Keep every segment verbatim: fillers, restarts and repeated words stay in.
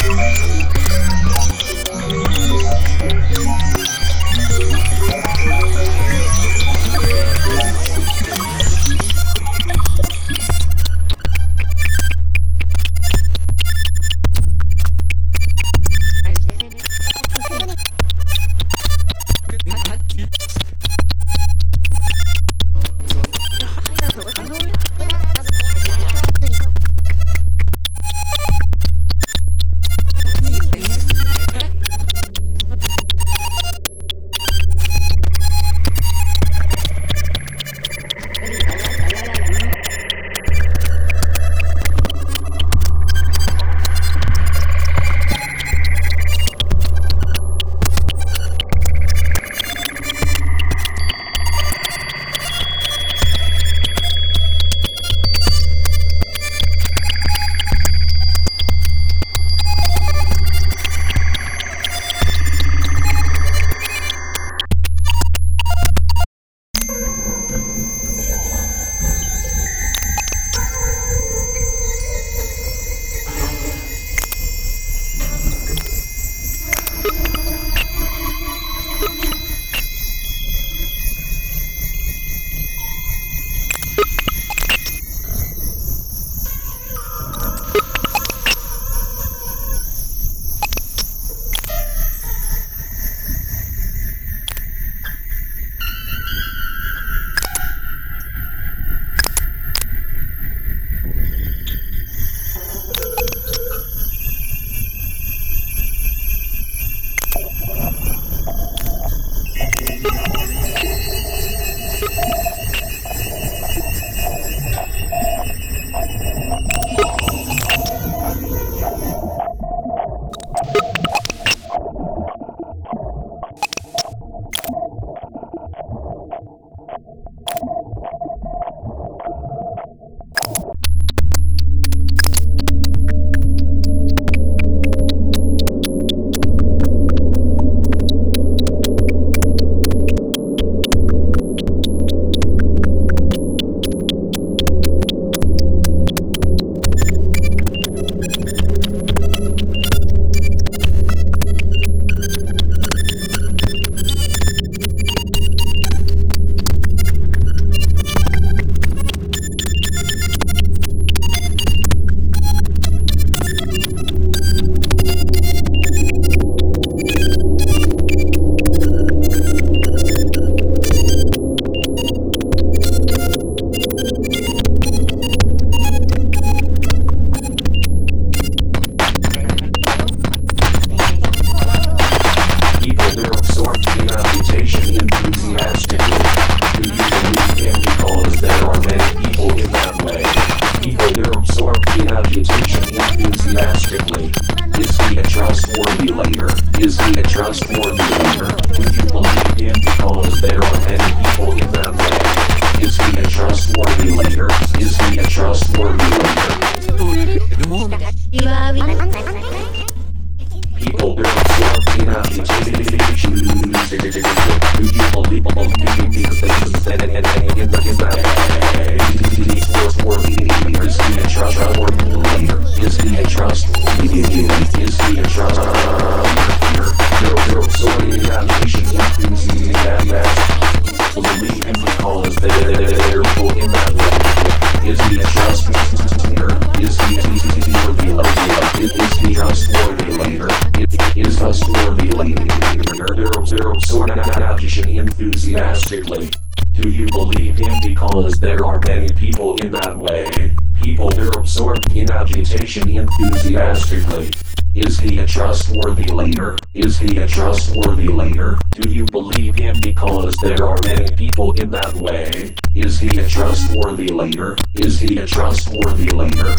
enthusiastically. Do you believe him? Because there are many people in that way. People are absorbed in agitation enthusiastically. Is he a trustworthy leader? Is he a trustworthy leader? Do you believe him? Because there are many people in that way. Is he a trustworthy leader? Is he a trustworthy leader?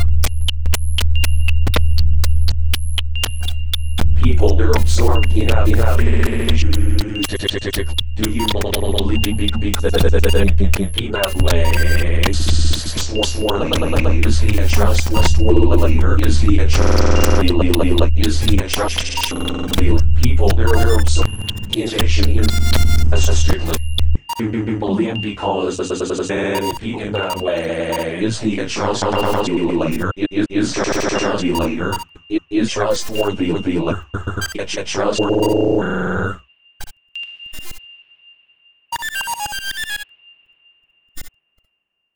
People are absorbed in agitation. Do you believe in that way? Is he a trustworthy leader? Is he a trustworthy leader? Is he a trustworthy leader? People are absorbed in agitation. Do you believe him? Because in that way. Is he a trustworthy leader? Is he a trustworthy leader? It is trustworthy. Trustworthy.